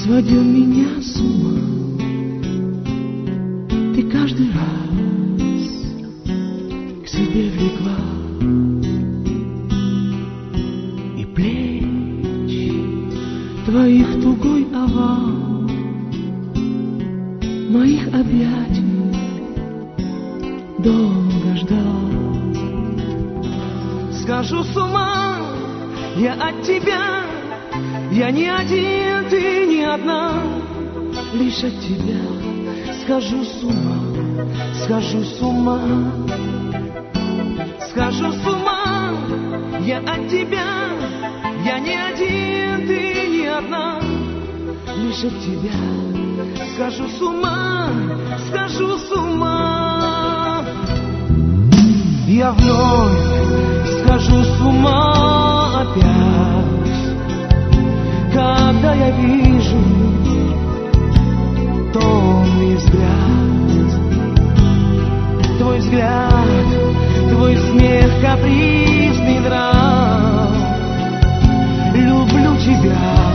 сводил меня с ума. Ты каждый раз к себе влекла, и плеч твоих тугой овал, моих объятий долго ждал. Схожу с ума я от тебя, я не один, ты не одна, лишь от тебя схожу с ума, схожу с ума. Схожу с ума я от тебя, я не один, ты не одна, лишь от тебя схожу с ума, схожу с ума. Я вновь схожу с ума опять, когда я вижу томный взгляд, твой смех, капризный нрав. Люблю тебя,